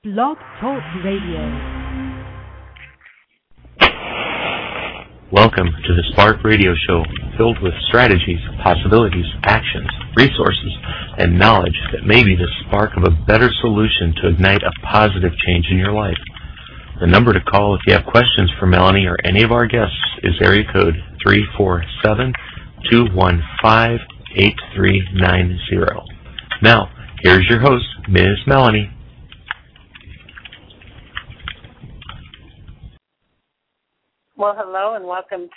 Blog Talk Radio. Welcome to the Spark Radio Show, filled with strategies, possibilities, actions, resources, and knowledge that may be the spark of a better solution to ignite a positive change in your life. The number to call if you have questions for Melanie or any of our guests is area code 347-215-8390. Now, here's your host, Ms. Melanie. Well, hello and welcome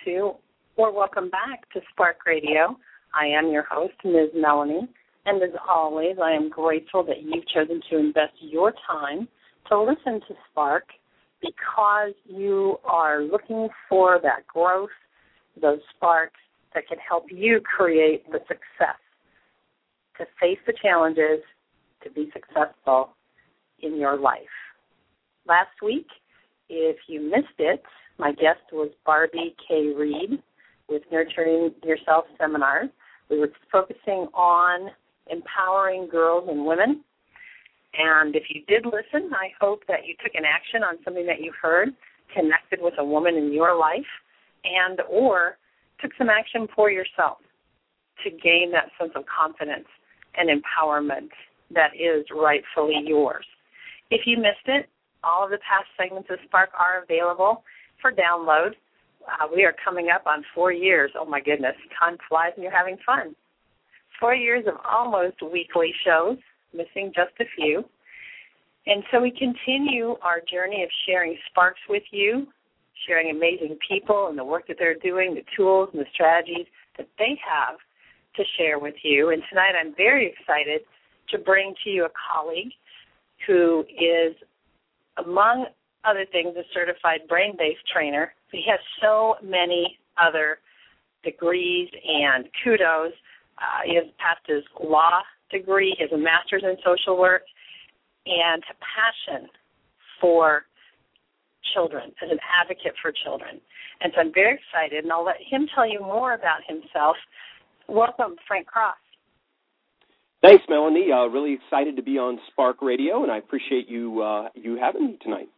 back to Spark Radio. I am your host, Ms. Melanie, and as always, I am grateful that you've chosen to invest your time to listen to Spark because you are looking for that growth, those sparks that can help you create the success, to face the challenges, to be successful in your life. Last week, if you missed it, my guest was Barbie K. Reed with Nurturing Yourself Seminars. We were focusing on empowering girls and women. And if you did listen, I hope that you took an action on something that you heard, connected with a woman in your life, and or took some action for yourself to gain that sense of confidence and empowerment that is rightfully yours. If you missed it, all of the past segments of Spark are available for download. We are coming up on 4 years. Oh, my goodness. Time flies and you're having fun. 4 years of almost weekly shows, missing just a few. And so we continue our journey of sharing sparks with you, sharing amazing people and the work that they're doing, the tools and the strategies that they have to share with you. And tonight I'm very excited to bring to you a colleague who is, among other things, a certified brain-based trainer. He has so many other degrees and kudos. He has passed his law degree, he has a master's in social work, and a passion for children, as an advocate for children. And so I'm very excited, and I'll let him tell you more about himself. Welcome, Frank Cross. Thanks, Melanie. Really excited to be on Spark Radio, and I appreciate you having me tonight.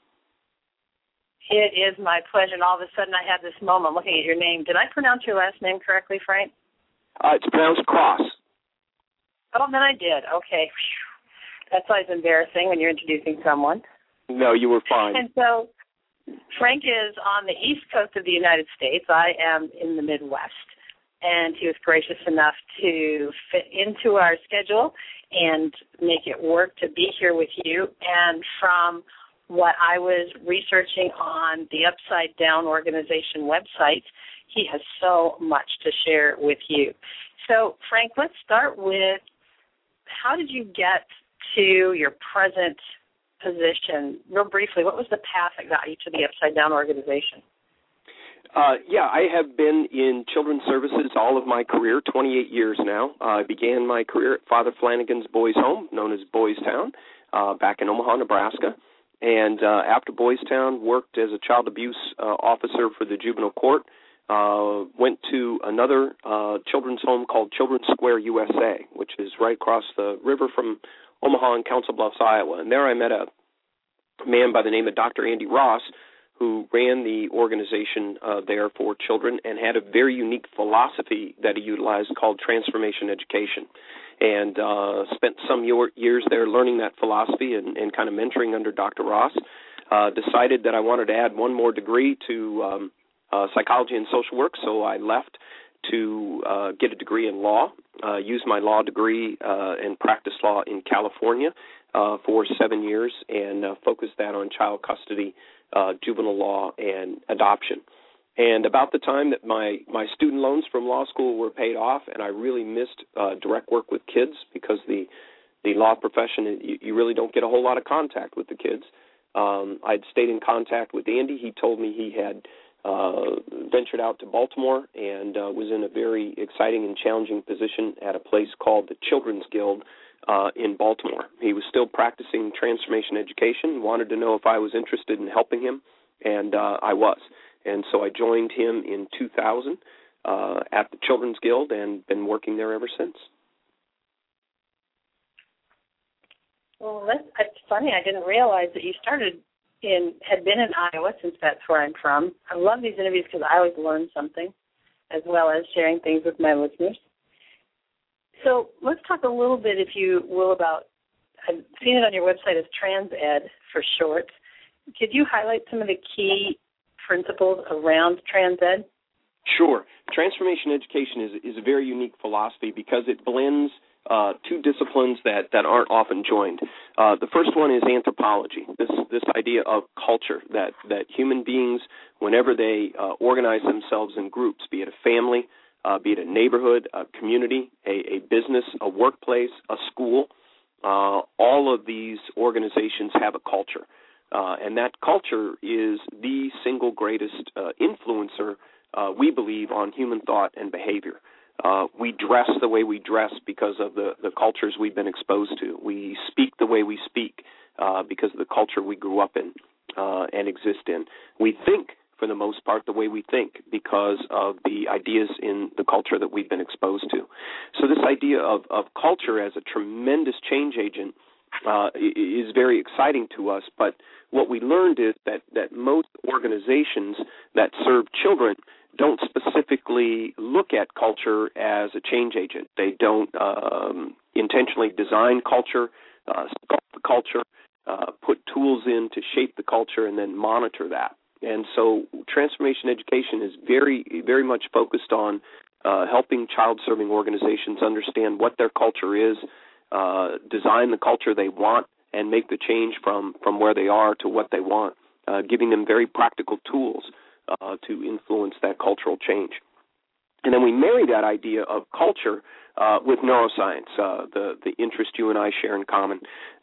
It is my pleasure, and all of a sudden I had this moment looking at your name. Did I pronounce your last name correctly, Frank? It's pronounced Cross. Oh, then I did. Okay. That's always embarrassing when you're introducing someone. No, you were fine. And so Frank is on the East Coast of the United States. I am in the Midwest. And he was gracious enough to fit into our schedule and make it work to be here with you. And from what I was researching on the Upside Down organization website, he has so much to share with you. So, Frank, let's start with, how did you get to your present position? Real briefly, what was the path that got you to the Upside Down organization? I have been in children's services all of my career, 28 years now. I began my career at Father Flanagan's Boys Home, known as Boys Town, back in Omaha, Nebraska. And after Boys Town, worked as a child abuse officer for the juvenile court. Went to another children's home called Children's Square USA, which is right across the river from Omaha and Council Bluffs, Iowa. And there I met a man by the name of Dr. Andy Ross, who ran the organization there for children and had a very unique philosophy that he utilized called transformation education. And spent some years there learning that philosophy and kind of mentoring under Dr. Ross. Decided that I wanted to add one more degree to psychology and social work, so I left to get a degree in law, used my law degree and practiced law in California for 7 years and focused that on child custody, juvenile law, and adoption. And about the time that my student loans from law school were paid off, and I really missed direct work with kids because the law profession, you really don't get a whole lot of contact with the kids. I'd stayed in contact with Andy. He told me he had ventured out to Baltimore and was in a very exciting and challenging position at a place called the Children's Guild in Baltimore. He was still practicing transformation education, wanted to know if I was interested in helping him, and I was. And so I joined him in 2000 at the Children's Guild and been working there ever since. Well, it's funny. I didn't realize that you had been in Iowa, since that's where I'm from. I love these interviews because I always learn something, as well as sharing things with my listeners. So let's talk a little bit, if you will, about, I've seen it on your website as TransEd for short. Could you highlight some of the key principles around TransEd? Sure. Transformation education is a very unique philosophy because it blends two disciplines that aren't often joined. The first one is anthropology, this idea of culture, that human beings, whenever they organize themselves in groups, be it a family, be it a neighborhood, a community, a business, a workplace, a school, all of these organizations have a culture. And that culture is the single greatest influencer, we believe, on human thought and behavior. We dress the way we dress because of the cultures we've been exposed to. We speak the way we speak because of the culture we grew up in and exist in. We think, for the most part, the way we think because of the ideas in the culture that we've been exposed to. So this idea of culture as a tremendous change agent is very exciting to us, but what we learned is that most organizations that serve children don't specifically look at culture as a change agent. They don't intentionally design culture, sculpt the culture, put tools in to shape the culture, and then monitor that. And so transformation education is very, very much focused on helping child-serving organizations understand what their culture is, design the culture they want, and make the change from where they are to what they want, giving them very practical tools to influence that cultural change. And then we marry that idea of culture with neuroscience, the interest you and I share in common,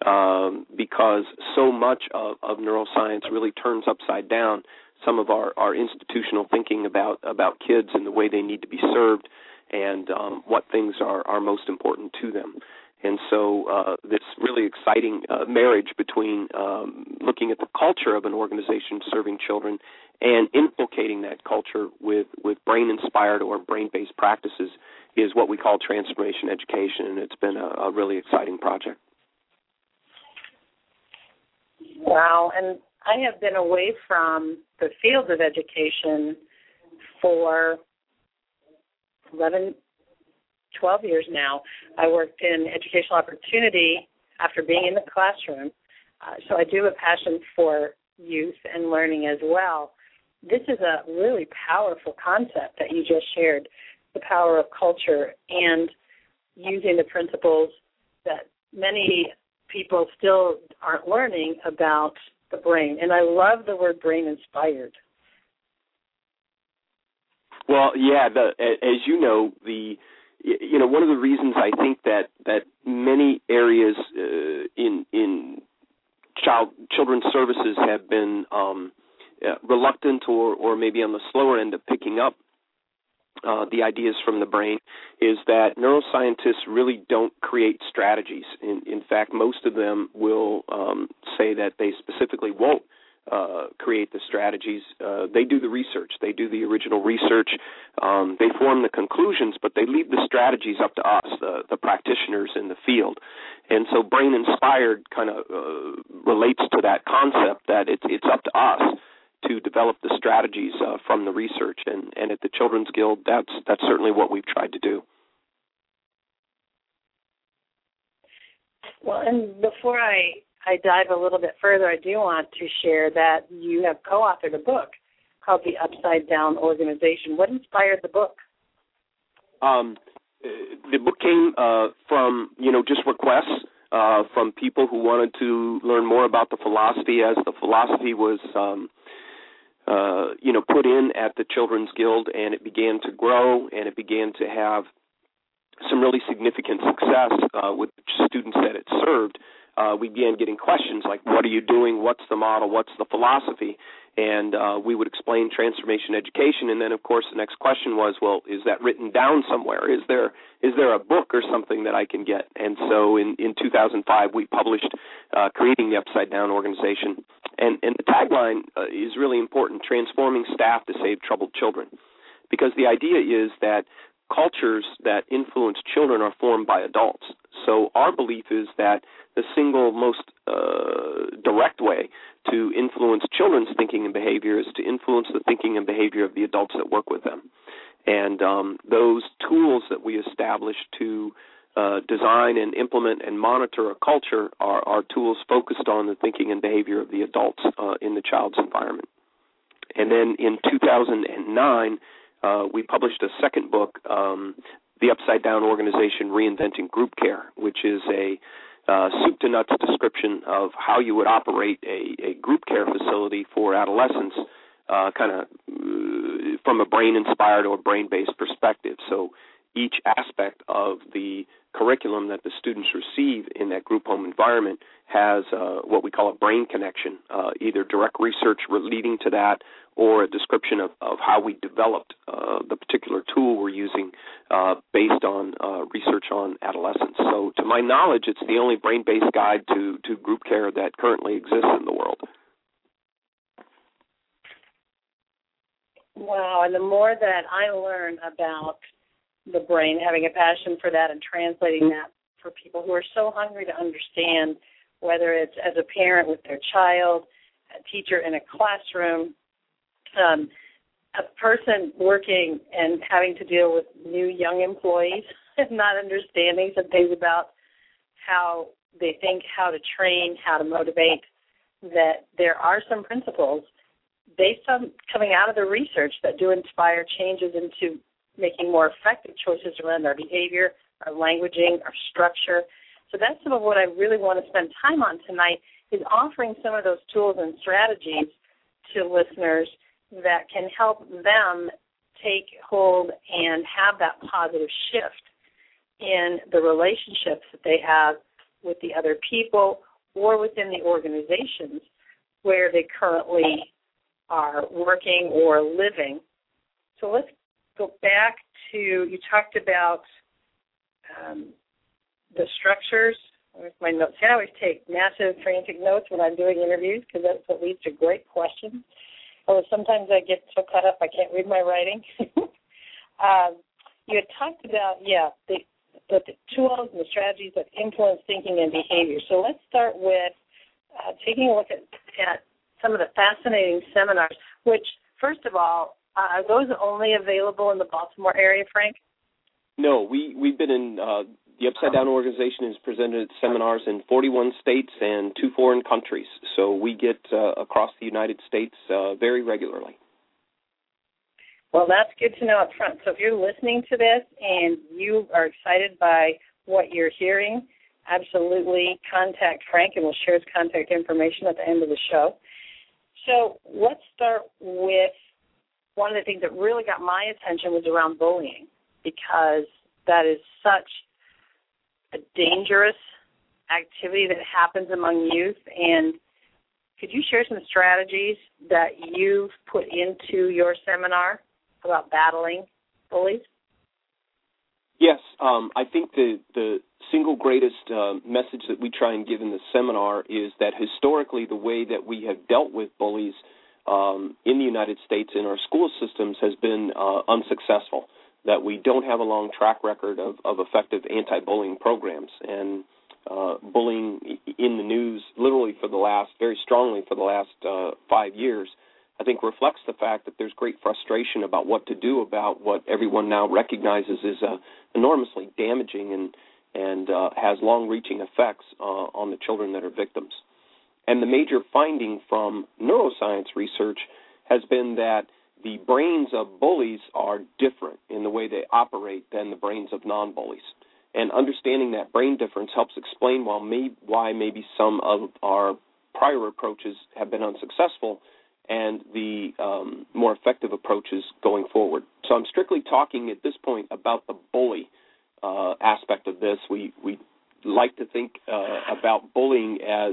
because so much of neuroscience really turns upside down some of our institutional thinking about kids and the way they need to be served and what things are most important to them. And so this really exciting marriage between looking at the culture of an organization serving children and inculcating that culture with brain-inspired or brain-based practices is what we call transformation education, and it's been a really exciting project. Wow, and I have been away from the field of education for 12 years now. I worked in educational opportunity after being in the classroom, so I do have a passion for youth and learning as well. This is a really powerful concept that you just shared, the power of culture and using the principles that many people still aren't learning about the brain. And I love the word brain-inspired. Well, yeah, as you know, one of the reasons I think that many areas in children's services have been reluctant or maybe on the slower end of picking up the ideas from the brain is that neuroscientists really don't create strategies. In fact, most of them will say that they specifically won't create the strategies. They do the research. They do the original research. They form the conclusions, but they leave the strategies up to us, the practitioners in the field. And so brain-inspired kind of relates to that concept that it's up to us to develop the strategies from the research. And at the Children's Guild, that's certainly what we've tried to do. Well, and before I dive a little bit further, I do want to share that you have co-authored a book called The Upside Down Organization. What inspired the book? The book came from, just requests from people who wanted to learn more about the philosophy as the philosophy was, put in at the Children's Guild, and it began to grow, and it began to have some really significant success with students that it served. We began getting questions like, what are you doing? What's the model? What's the philosophy? And we would explain transformation education. And then, of course, the next question was, well, is that written down somewhere? Is there a book or something that I can get? And so in 2005, we published Creating the Upside Down Organization. And the tagline is really important, transforming staff to save troubled children. Because the idea is that cultures that influence children are formed by adults. So our belief is that the single most direct way to influence children's thinking and behavior is to influence the thinking and behavior of the adults that work with them. And those tools that we establish to design and implement and monitor a culture are tools focused on the thinking and behavior of the adults in the child's environment. And then in 2009, we published a second book, The Upside Down Organization Reinventing Group Care, which is a soup to nuts description of how you would operate a group care facility for adolescents, kind of from a brain-inspired or brain-based perspective. So each aspect of the curriculum that the students receive in that group home environment has what we call a brain connection, either direct research leading to that or a description of how we developed the particular tool we're using based on research on adolescents. So to my knowledge, it's the only brain-based guide to group care that currently exists in the world. Wow, and the more that I learn about the brain, having a passion for that and translating that for people who are so hungry to understand, whether it's as a parent with their child, a teacher in a classroom, a person working and having to deal with new young employees and not understanding some things about how they think, how to train, how to motivate, that there are some principles based on coming out of the research that do inspire changes into making more effective choices around our behavior, our languaging, our structure. So that's some of what I really want to spend time on tonight, is offering some of those tools and strategies to listeners that can help them take hold and have that positive shift in the relationships that they have with the other people or within the organizations where they currently are working or living. So let's go back to, you talked about the structures. Where's my notes? I always take massive, frantic notes when I'm doing interviews because that's what leads to great questions. Although sometimes I get so caught up I can't read my writing. You had talked about, the tools and the strategies that influence thinking and behavior. So let's start with taking a look at some of the fascinating seminars, which, first of all, are those only available in the Baltimore area, Frank? No, we've been in, the Upside Down Organization has presented seminars in 41 states and 2 foreign countries. So we get across the United States very regularly. Well, that's good to know up front. So if you're listening to this and you are excited by what you're hearing, absolutely contact Frank, and we'll share his contact information at the end of the show. So let's start with one of the things that really got my attention was around bullying, because that is such a dangerous activity that happens among youth. And could you share some strategies that you've put into your seminar about battling bullies? Yes, I think the single greatest message that we try and give in the seminar is that historically the way that we have dealt with bullies in the United States in our school systems has been unsuccessful, that we don't have a long track record of effective anti-bullying programs. And bullying in the news literally very strongly for the last 5 years, I think reflects the fact that there's great frustration about what to do about what everyone now recognizes is enormously damaging and has long-reaching effects on the children that are victims. And the major finding from neuroscience research has been that the brains of bullies are different in the way they operate than the brains of non-bullies. And understanding that brain difference helps explain why maybe some of our prior approaches have been unsuccessful and the more effective approaches going forward. So I'm strictly talking at this point about the bully aspect of this. We like to think about bullying as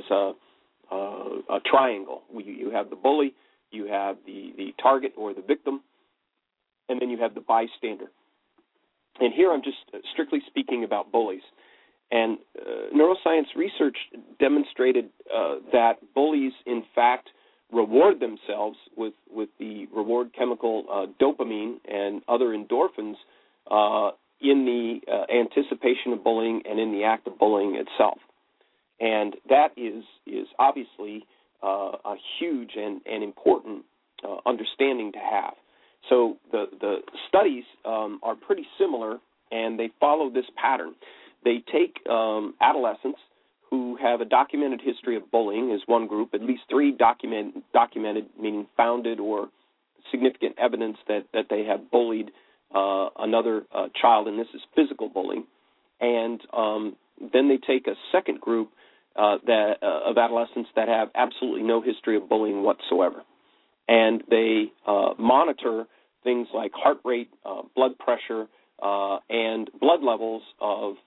a triangle. You have the bully, you have the target or the victim, and then you have the bystander. And here I'm just strictly speaking about bullies. And neuroscience research demonstrated that bullies, in fact, reward themselves with the reward chemical dopamine and other endorphins in the anticipation of bullying and in the act of bullying itself. And that is obviously a huge and important understanding to have. So the studies are pretty similar, and they follow this pattern. They take adolescents who have a documented history of bullying as one group, at least 3 documented, meaning founded or significant evidence that they have bullied another child, and this is physical bullying. And then they take a second group of adolescents that have absolutely no history of bullying whatsoever. And they monitor things like heart rate, blood pressure, and blood levels of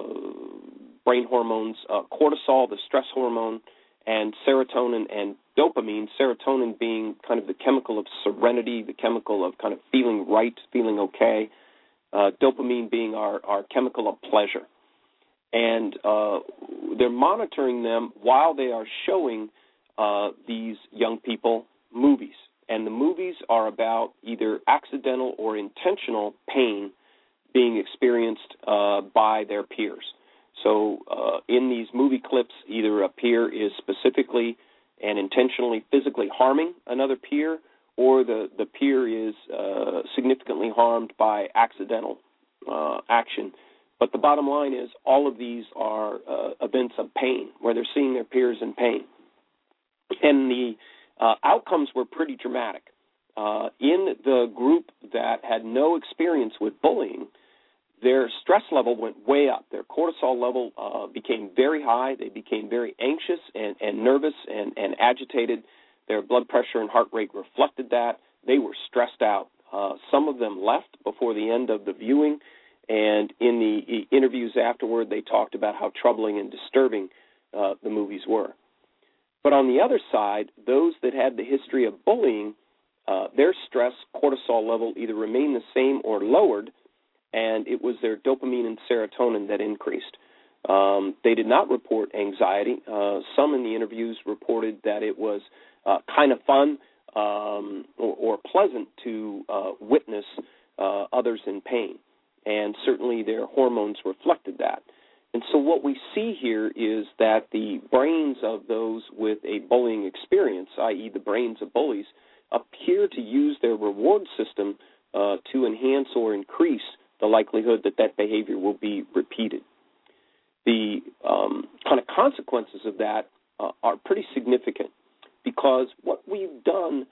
brain hormones, cortisol, the stress hormone, and serotonin and dopamine, serotonin being kind of the chemical of serenity, the chemical of kind of feeling right, feeling okay, dopamine being our chemical of pleasure. And they're monitoring them while they are showing these young people movies. And the movies are about either accidental or intentional pain being experienced by their peers. So in these movie clips, either a peer is specifically and intentionally physically harming another peer, or the peer is significantly harmed by accidental action. But the bottom line is all of these are events of pain, where they're seeing their peers in pain. And the outcomes were pretty dramatic. In the group that had no experience with bullying, their stress level went way up. Their cortisol level became very high. They became very anxious and nervous and agitated. Their blood pressure and heart rate reflected that. They were stressed out. Some of them left before the end of the viewing, and in the interviews afterward, they talked about how troubling and disturbing the movies were. But on the other side, those that had the history of bullying, their stress cortisol level either remained the same or lowered, and it was their dopamine and serotonin that increased. They did not report anxiety. Some in the interviews reported that it was kind of fun or pleasant to witness others in pain, and certainly their hormones reflected that. And so what we see here is that the brains of those with a bullying experience, i.e. the brains of bullies, appear to use their reward system to enhance or increase the likelihood that that behavior will be repeated. The kind of consequences of that are pretty significant, because what we've done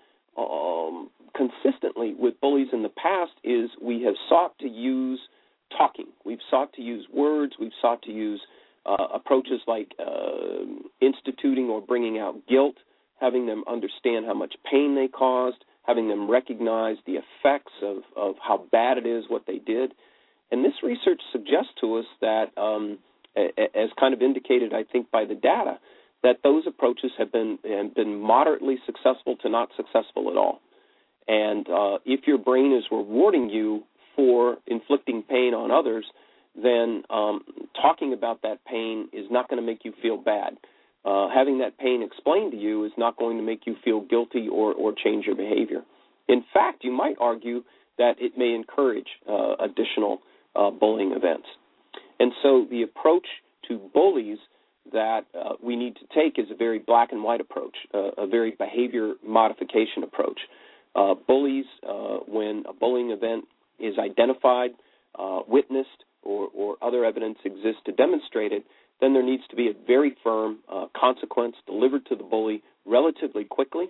consistently with bullies in the past is we have sought to use talking. We've sought to use words. We've sought to use approaches like instituting or bringing out guilt, having them understand how much pain they caused, having them recognize the effects of how bad it is what they did. And this research suggests to us that, as kind of indicated, I think, by the data, that those approaches have been moderately successful to not successful at all. And if your brain is rewarding you for inflicting pain on others, then talking about that pain is not going to make you feel bad. Having that pain explained to you is not going to make you feel guilty or change your behavior. In fact, you might argue that it may encourage additional bullying events. And so the approach to bullies that we need to take is a very black and white approach, a very behavior modification approach. Bullies, when a bullying event is identified, witnessed, or other evidence exists to demonstrate it, then there needs to be a very firm consequence delivered to the bully relatively quickly,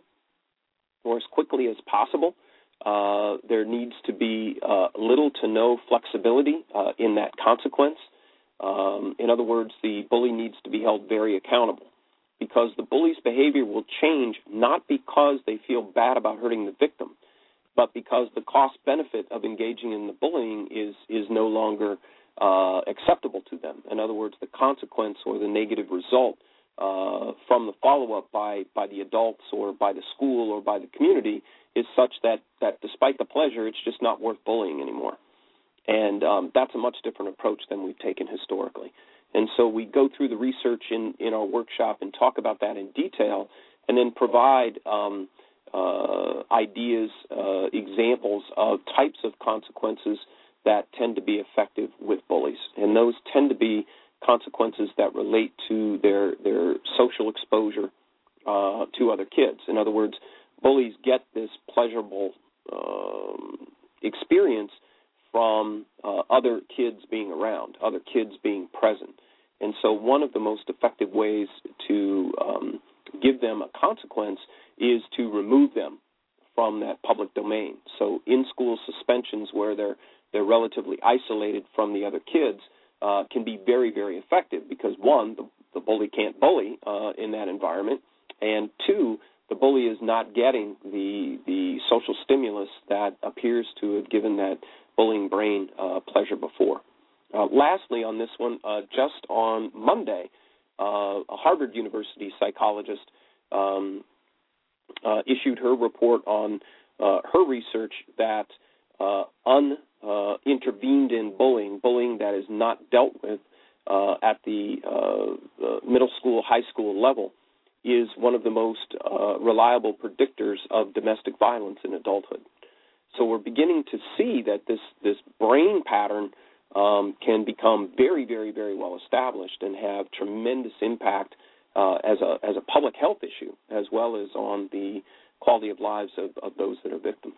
or as quickly as possible. There needs to be little to no flexibility in that consequence. In other words, the bully needs to be held very accountable, because the bully's behavior will change not because they feel bad about hurting the victim, but because the cost-benefit of engaging in the bullying is no longer acceptable to them. In other words, the consequence or the negative result from the follow-up by the adults or by the school or by the community is such that despite the pleasure, it's just not worth bullying anymore. And that's a much different approach than we've taken historically. And so we go through the research in our workshop and talk about that in detail, and then provide ideas, examples of types of consequences that tend to be effective with bullies, and those tend to be consequences that relate to their social exposure to other kids. In other words, bullies get this pleasurable experience from other kids being around, other kids being present. And so one of the most effective ways to give them a consequence is to remove them from that public domain. So in-school suspensions where they're relatively isolated from the other kids can be very, very effective because, one, the bully can't bully in that environment, and two, the bully is not getting the social stimulus that appears to have given that bullying brain pleasure before. Lastly, on this one, just on Monday, a Harvard University psychologist issued her report on her research that unintervened in bullying that is not dealt with at the middle school, high school level, is one of the most reliable predictors of domestic violence in adulthood. So we're beginning to see that this brain pattern can become very, very, very well established and have tremendous impact as a public health issue, as well as on the quality of lives of those that are victims.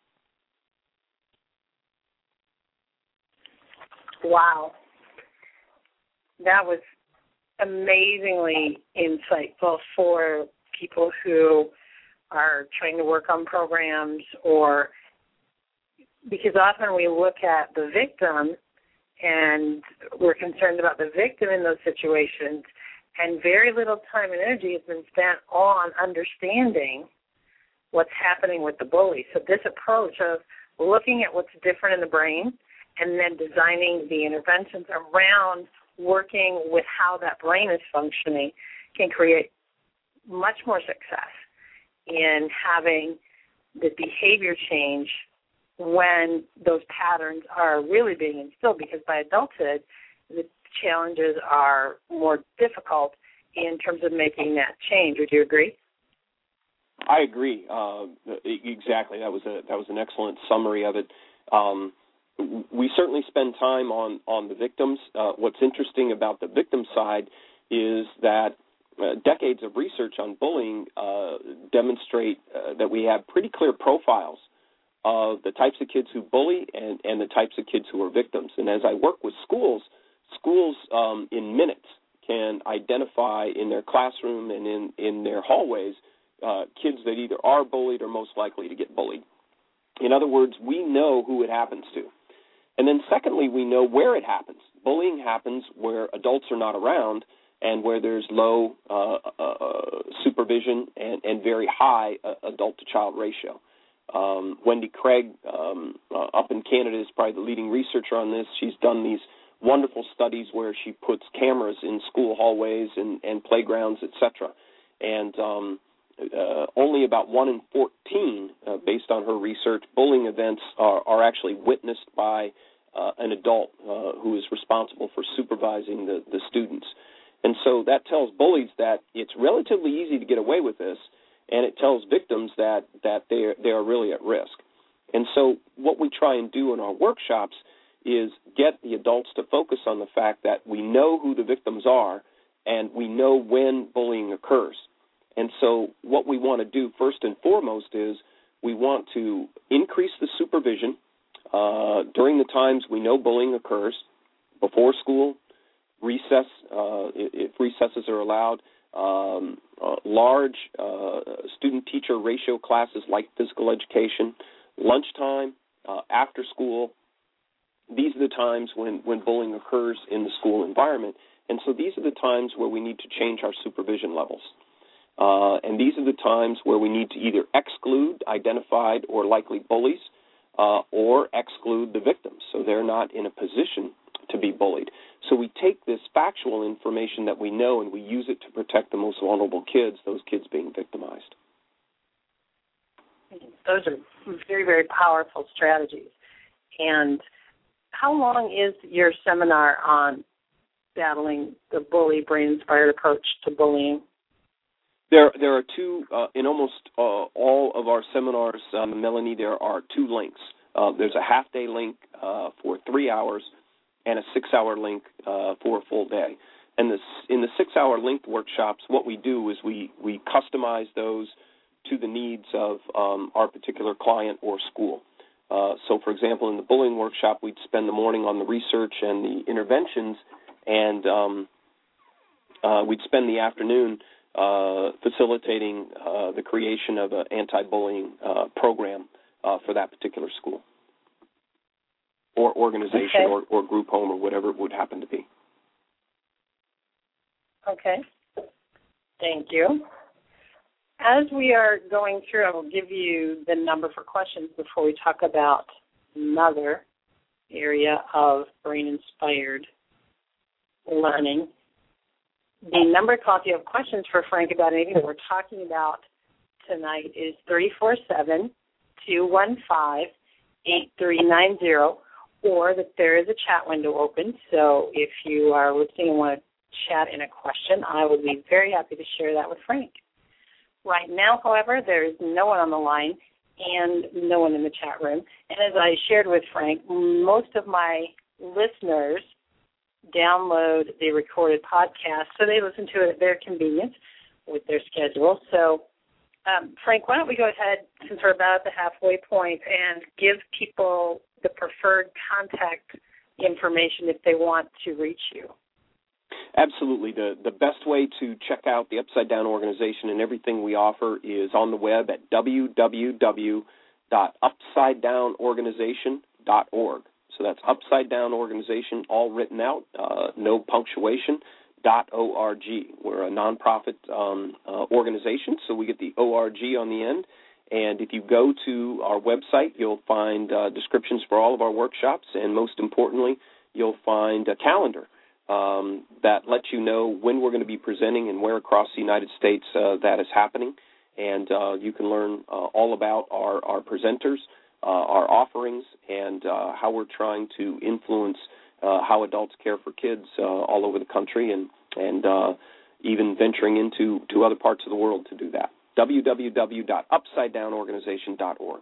Wow. That was amazingly insightful for people who are trying to work on programs, or because often we look at the victim and we're concerned about the victim in those situations, and very little time and energy has been spent on understanding what's happening with the bully. So this approach of looking at what's different in the brain and then designing the interventions around working with how that brain is functioning can create much more success in having the behavior change when those patterns are really being instilled, because by adulthood, the challenges are more difficult in terms of making that change. Would you agree? I agree. Exactly. That was an excellent summary of it. We certainly spend time on the victims. What's interesting about the victim side is that decades of research on bullying demonstrate that we have pretty clear profiles of the types of kids who bully and the types of kids who are victims. And as I work with schools in minutes can identify in their classroom and in their hallways kids that either are bullied or most likely to get bullied. In other words, we know who it happens to. And then secondly, we know where it happens. Bullying happens where adults are not around and where there's low supervision and very high adult-to-child ratio. Wendy Craig up in Canada is probably the leading researcher on this. She's done these wonderful studies where she puts cameras in school hallways and playgrounds, etc. And only about 1 in 14, based on her research, bullying events are actually witnessed by an adult who is responsible for supervising the students. And so that tells bullies that it's relatively easy to get away with this, and it tells victims that they are really at risk. And so what we try and do in our workshops is get the adults to focus on the fact that we know who the victims are and we know when bullying occurs. And so what we want to do first and foremost is we want to increase the supervision during the times we know bullying occurs, before school, recess, if recesses are allowed, large student-teacher ratio classes like physical education, lunchtime, after school. These are the times when bullying occurs in the school environment. And so these are the times where we need to change our supervision levels. And these are the times where we need to either exclude identified or likely bullies or exclude the victims so they're not in a position to be bullied. So we take this factual information that we know and we use it to protect the most vulnerable kids, those kids being victimized. Those are very, very powerful strategies. And how long is your seminar on battling the bully brain-inspired approach to bullying? There are two, in almost all of our seminars, Melanie, there are two links. There's a half-day link for 3 hours and a 6-hour link for a full day. And in the 6-hour linked workshops, what we do is we customize those to the needs of our particular client or school. So, for example, in the bullying workshop, we'd spend the morning on the research and the interventions, and we'd spend the afternoon facilitating the creation of an anti-bullying program for that particular school or organization or group home or whatever it would happen to be. Okay. Thank you. As we are going through, I will give you the number for questions before we talk about another area of brain-inspired learning. The number to call if you have questions for Frank about anything that we're talking about tonight is 347-215-8390, or that there is a chat window open. So if you are listening and want to chat in a question, I would be very happy to share that with Frank. Right now, however, there is no one on the line and no one in the chat room. And as I shared with Frank, most of my listeners download the recorded podcast, so they listen to it at their convenience with their schedule. So, Frank, why don't we go ahead, since we're about at the halfway point, and give people the preferred contact information if they want to reach you. Absolutely. The best way to check out the Upside Down organization and everything we offer is on the web at www.upsidedownorganization.org. So that's Upside Down Organization, all written out, no punctuation, .org. We're a nonprofit organization, so we get the ORG on the end. And if you go to our website, you'll find descriptions for all of our workshops, and most importantly, you'll find a calendar that lets you know when we're going to be presenting and where across the United States that is happening. And you can learn all about our presenters, our offerings, and how we're trying to influence how adults care for kids all over the country, and even venturing into other parts of the world to do that. www.upsidedownorganization.org.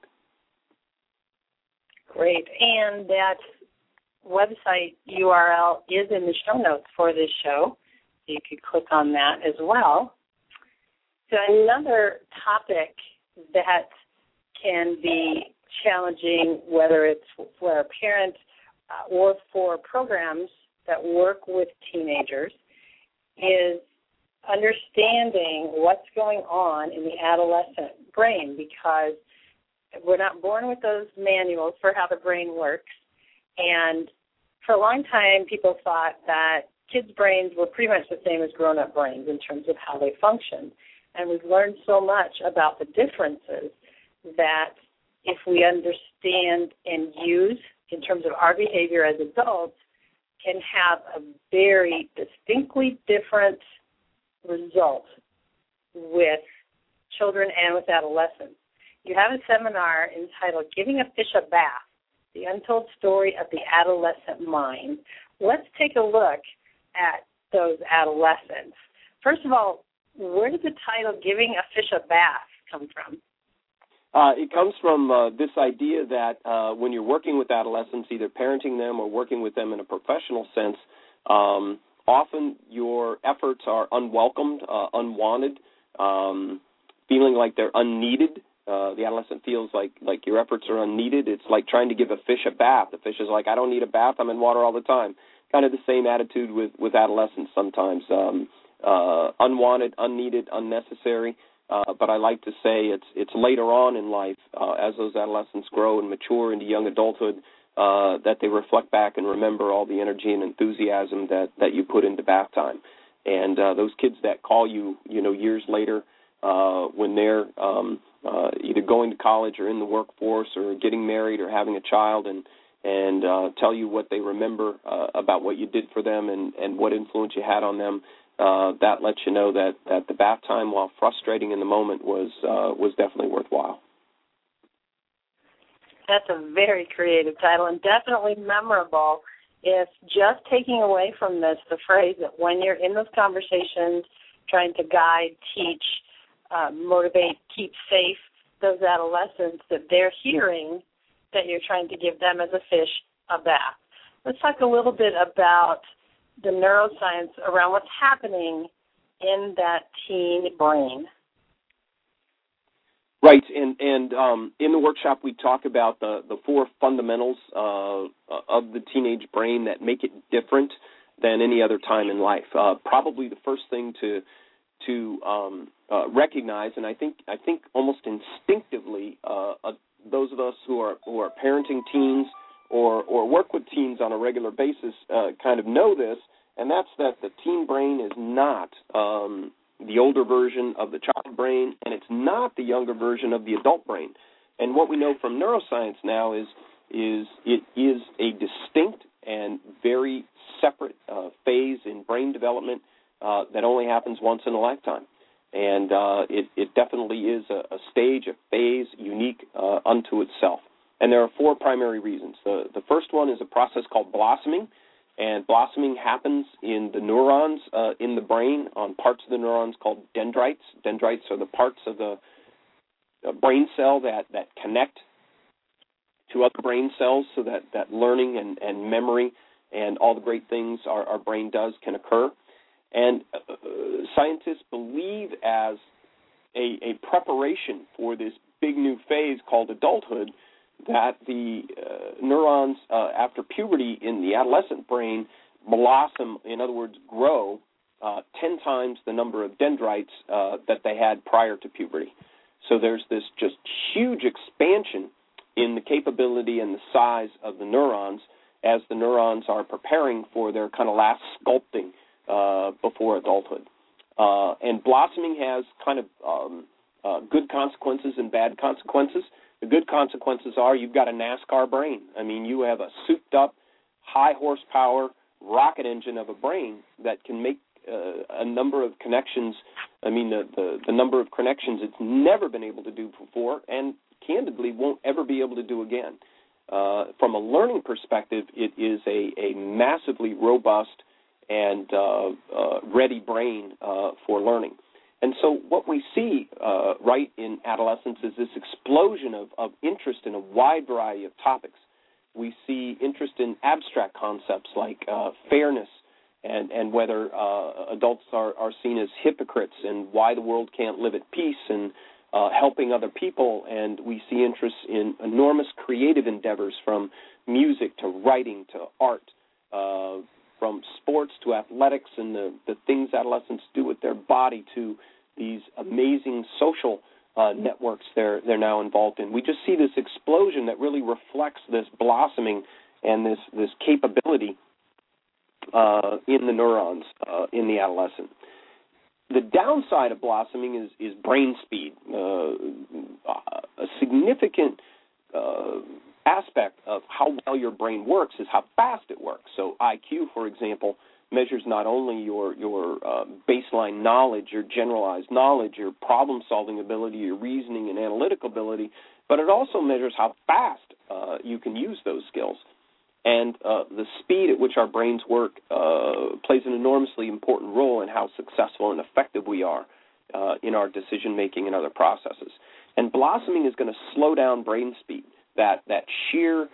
Great. And that website URL is in the show notes for this show. You could click on that as well. So another topic that can be challenging, whether it's for a parent or for programs that work with teenagers, is understanding what's going on in the adolescent brain, because we're not born with those manuals for how the brain works. And for a long time, people thought that kids' brains were pretty much the same as grown-up brains in terms of how they function. And we've learned so much about the differences that if we understand and use in terms of our behavior as adults, can have a very distinctly different result with children and with adolescents. You have a seminar entitled Giving a Fish a Bath, The Untold Story of the Adolescent Mind. Let's take a look at those adolescents. First of all, where did the title Giving a Fish a Bath come from? It comes from this idea that when you're working with adolescents, either parenting them or working with them in a professional sense, often your efforts are unwelcomed, unwanted, feeling like they're unneeded. The adolescent feels like your efforts are unneeded. It's like trying to give a fish a bath. The fish is like, I don't need a bath, I'm in water all the time. Kind of the same attitude with adolescents sometimes. Unwanted, unneeded, unnecessary. But I like to say it's later on in life, as those adolescents grow and mature into young adulthood, that they reflect back and remember all the energy and enthusiasm that you put into bath time. And those kids that call you, years later, when they're either going to college or in the workforce or getting married or having a child, and tell you what they remember about what you did for them and what influence you had on them, that lets you know that the bath time, while frustrating in the moment, was definitely worthwhile. That's a very creative title and definitely memorable. If just taking away from this the phrase that when you're in those conversations trying to guide, teach, motivate, keep safe those adolescents, that they're hearing that you're trying to give them as a fish a bath. Let's talk a little bit about the neuroscience around what's happening in that teen brain. Right, and in the workshop we talk about the four fundamentals of the teenage brain that make it different than any other time in life. Probably the first thing to recognize, and I think almost instinctively, those of us who are parenting teens or work with teens on a regular basis kind of know this, and that's that the teen brain is not the older version of the child brain, and it's not the younger version of the adult brain. And what we know from neuroscience now is it is a distinct and very separate phase in brain development that only happens once in a lifetime. And it definitely is a stage, a phase unique unto itself. And there are four primary reasons. The first one is a process called blossoming. And blossoming happens in the neurons in the brain on parts of the neurons called dendrites. Dendrites are the parts of the brain cell that connect to other brain cells so that learning and memory and all the great things our brain does can occur. And scientists believe as a preparation for this big new phase called adulthood that the neurons after puberty in the adolescent brain blossom, in other words, grow 10 times the number of dendrites that they had prior to puberty. So there's this just huge expansion in the capability and the size of the neurons as the neurons are preparing for their kind of last sculpting before adulthood. And blossoming has kind of good consequences and bad consequences. The good consequences are you've got a NASCAR brain. I mean, you have a souped-up, high-horsepower rocket engine of a brain that can make a number of connections. I mean, the number of connections it's never been able to do before and, candidly, won't ever be able to do again. From a learning perspective, it is a massively robust and ready brain for learning. And so what we see right in adolescence is this explosion of interest in a wide variety of topics. We see interest in abstract concepts like fairness and whether adults are seen as hypocrites and why the world can't live at peace and helping other people. And we see interest in enormous creative endeavors from music to writing to art, from sports to athletics and the things adolescents do with their body to these amazing social networks they're now involved in. We just see this explosion that really reflects this blossoming and this capability in the neurons in the adolescent. The downside of blossoming is brain speed. A significant aspect of how well your brain works is how fast it works. So IQ, for example, measures not only your baseline knowledge, your generalized knowledge, your problem-solving ability, your reasoning and analytical ability, but it also measures how fast you can use those skills. And the speed at which our brains work plays an enormously important role in how successful and effective we are in our decision-making and other processes. And blossoming is going to slow down brain speed. That sheer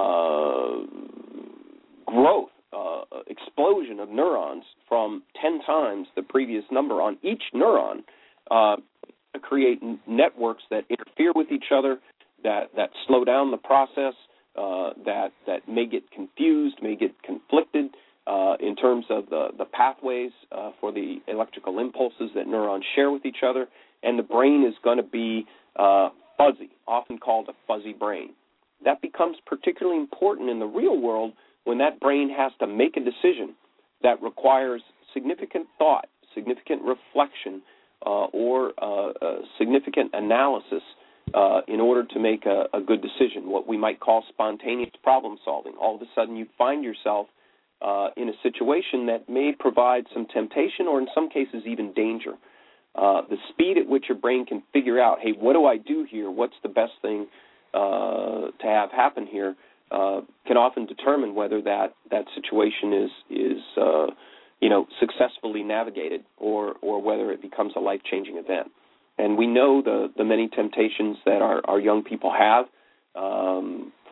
growth, explosion of neurons from 10 times the previous number on each neuron to create networks that interfere with each other, that slow down the process, that may get confused, may get conflicted in terms of the pathways for the electrical impulses that neurons share with each other, and the brain is going to be fuzzy, often called a fuzzy brain. That becomes particularly important in the real world when that brain has to make a decision that requires significant thought, significant reflection, or significant analysis in order to make a good decision, what we might call spontaneous problem solving. All of a sudden you find yourself in a situation that may provide some temptation or in some cases even danger. The speed at which your brain can figure out, hey, what do I do here? What's the best thing to have happen here? Can often determine whether that situation is successfully navigated or whether it becomes a life-changing event. And we know the many temptations that our young people have from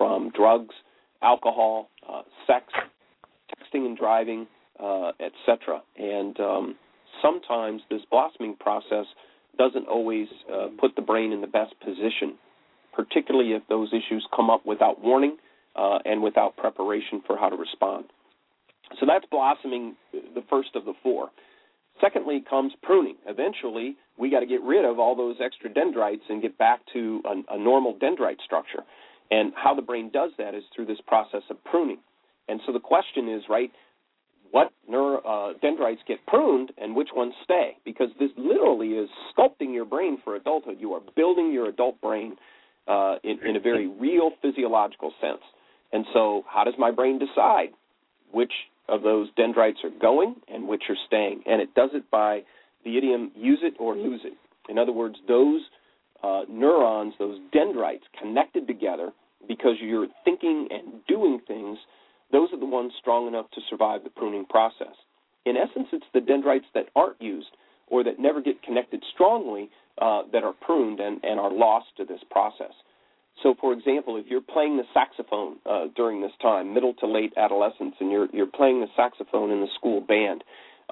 from drugs, alcohol, sex, texting and driving, etc. And sometimes this blossoming process doesn't always put the brain in the best position, particularly if those issues come up without warning and without preparation for how to respond. So that's blossoming, the first of the four. Secondly comes pruning. Eventually, we got to get rid of all those extra dendrites and get back to a normal dendrite structure. And how the brain does that is through this process of pruning. And so the question is, right, what dendrites get pruned and which ones stay? Because this literally is sculpting your brain for adulthood. You are building your adult brain in a very real physiological sense. And so how does my brain decide which of those dendrites are going and which are staying? And it does it by the idiom use it or lose it. In other words, those neurons, those dendrites connected together because you're thinking and doing things, those are the ones strong enough to survive the pruning process. In essence, it's the dendrites that aren't used or that never get connected strongly that are pruned and are lost to this process. So, for example, if you're playing the saxophone during this time, middle to late adolescence, and you're playing the saxophone in the school band,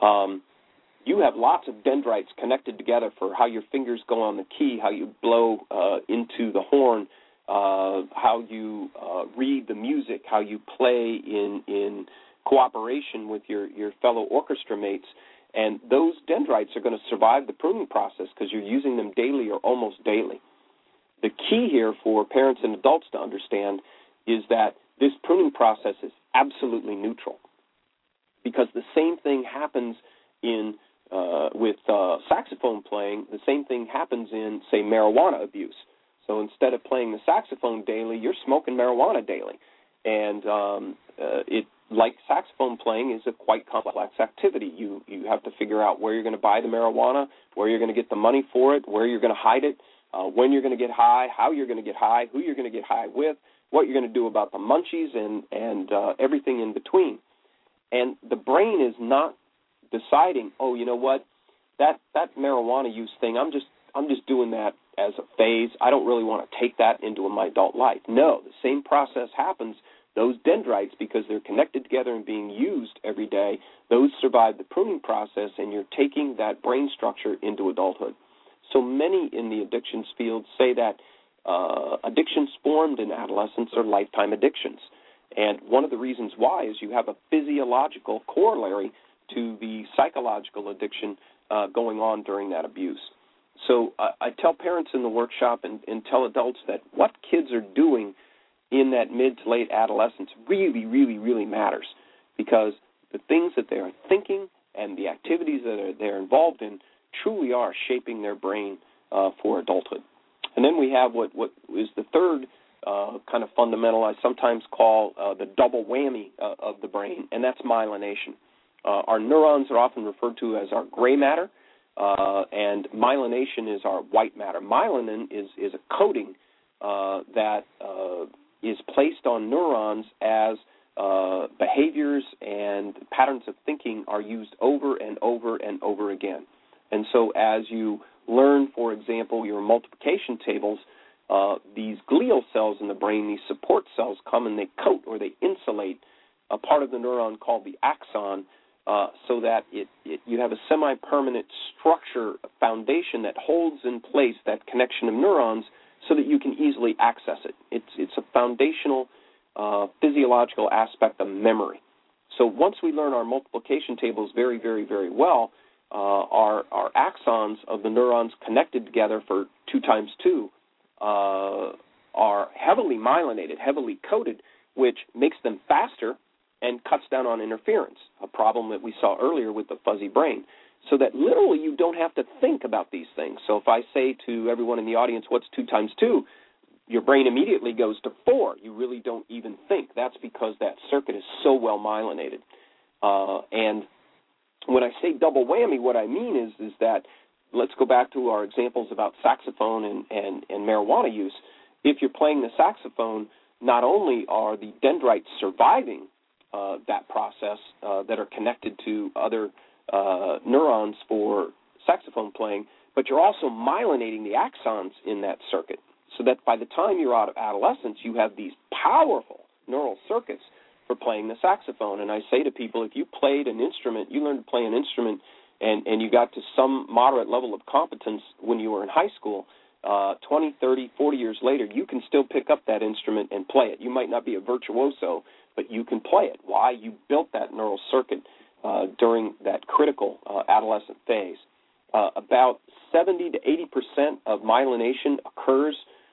you have lots of dendrites connected together for how your fingers go on the key, how you blow into the horn, how you read the music, how you play in cooperation with your fellow orchestra mates. And those dendrites are going to survive the pruning process because you're using them daily or almost daily. The key here for parents and adults to understand is that this pruning process is absolutely neutral, because the same thing happens with saxophone playing. The same thing happens in, say, marijuana abuse. So instead of playing the saxophone daily, you're smoking marijuana daily. And like saxophone playing, is a quite complex activity. You have to figure out where you're going to buy the marijuana, where you're going to get the money for it, where you're going to hide it, when you're going to get high, how you're going to get high, who you're going to get high with, what you're going to do about the munchies, and everything in between. And the brain is not deciding, oh, you know what, that marijuana use thing, I'm just doing that as a phase. I don't really want to take that into my adult life. No, the same process happens. Those dendrites, because they're connected together and being used every day, those survive the pruning process, and you're taking that brain structure into adulthood. So many in the addictions field say that addictions formed in adolescence are lifetime addictions. And one of the reasons why is you have a physiological corollary to the psychological addiction going on during that abuse. So I tell parents in the workshop and tell adults that what kids are doing in that mid to late adolescence really, really, really matters, because the things that they are thinking and the activities that they're involved in truly are shaping their brain for adulthood. And then we have what is the third kind of fundamental, I sometimes call the double whammy of the brain, and that's myelination. Our neurons are often referred to as our gray matter, and myelination is our white matter. Myelin is a coating that is placed on neurons as behaviors and patterns of thinking are used over and over and over again. And so as you learn, for example, your multiplication tables, these glial cells in the brain, these support cells, come and they coat or they insulate a part of the neuron called the axon, so that you have a semi-permanent structure, foundation that holds in place that connection of neurons so that you can easily access it. It's a foundational physiological aspect of memory. So once we learn our multiplication tables very, very, very well, our axons of the neurons connected together for 2 times 2 are heavily myelinated, heavily coated, which makes them faster and cuts down on interference, a problem that we saw earlier with the fuzzy brain, so that literally you don't have to think about these things. So if I say to everyone in the audience, what's 2 times 2? Your brain immediately goes to 4. You really don't even think. That's because that circuit is so well myelinated. And when I say double whammy, what I mean is that, let's go back to our examples about saxophone and marijuana use. If you're playing the saxophone, not only are the dendrites surviving that process that are connected to other neurons for saxophone playing, but you're also myelinating the axons in that circuit. so that by the time you're out of adolescence, you have these powerful neural circuits for playing the saxophone. And I say to people, if you played an instrument, you learned to play an instrument, and you got to some moderate level of competence when you were in high school, 20, 30, 40 years later, you can still pick up that instrument and play it. You might not be a virtuoso, but you can play it. Why? You built that neural circuit during that critical adolescent phase. About 70 to 80% of myelination occurs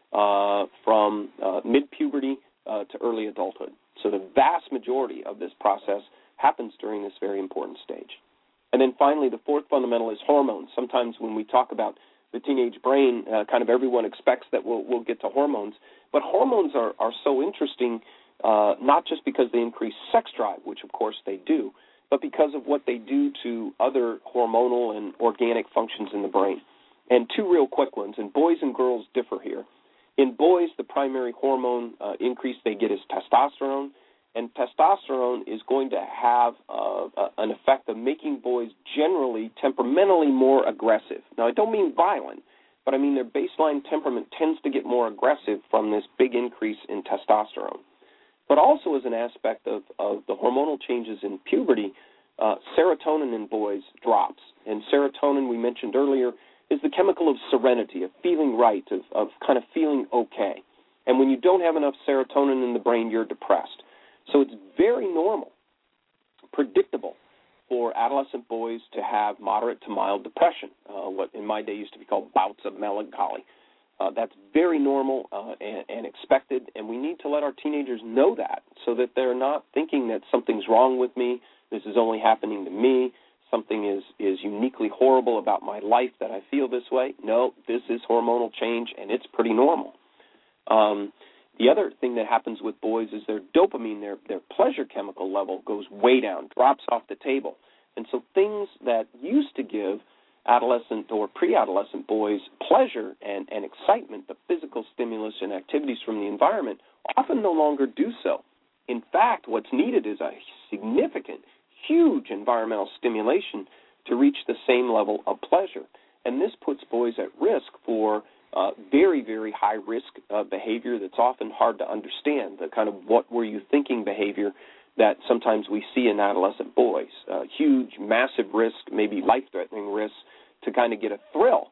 from mid-puberty to early adulthood. So the vast majority of this process happens during this very important stage. And then finally, the fourth fundamental is hormones. Sometimes when we talk about the teenage brain, kind of everyone expects that we'll get to hormones. But hormones are so interesting, not just because they increase sex drive, which of course they do, but because of what they do to other hormonal and organic functions in the brain. And two real quick ones, and boys and girls differ here. In boys, the primary hormone increase they get is testosterone, and testosterone is going to have an effect of making boys generally temperamentally more aggressive. Now, I don't mean violent, but I mean their baseline temperament tends to get more aggressive from this big increase in testosterone. But also as an aspect of the hormonal changes in puberty, serotonin in boys drops. And serotonin, we mentioned earlier, is the chemical of serenity, of feeling right, of kind of feeling okay. And when you don't have enough serotonin in the brain, you're depressed. So it's very normal, predictable, for adolescent boys to have moderate to mild depression, what in my day used to be called bouts of melancholy. That's very normal and expected, and we need to let our teenagers know that so that they're not thinking that something's wrong with me, this is only happening to me, something is uniquely horrible about my life that I feel this way. No, this is hormonal change, and it's pretty normal. The other thing that happens with boys is their dopamine, their pleasure chemical level goes way down, drops off the table. And so things that used to give adolescent or pre-adolescent boys pleasure and excitement, the physical stimulus and activities from the environment, often no longer do so. In fact, what's needed is a significant, huge environmental stimulation to reach the same level of pleasure. And this puts boys at risk for very, very high-risk behavior that's often hard to understand, the kind of what were you thinking behavior that sometimes we see in adolescent boys. Huge, massive risk, maybe life-threatening risks to kind of get a thrill,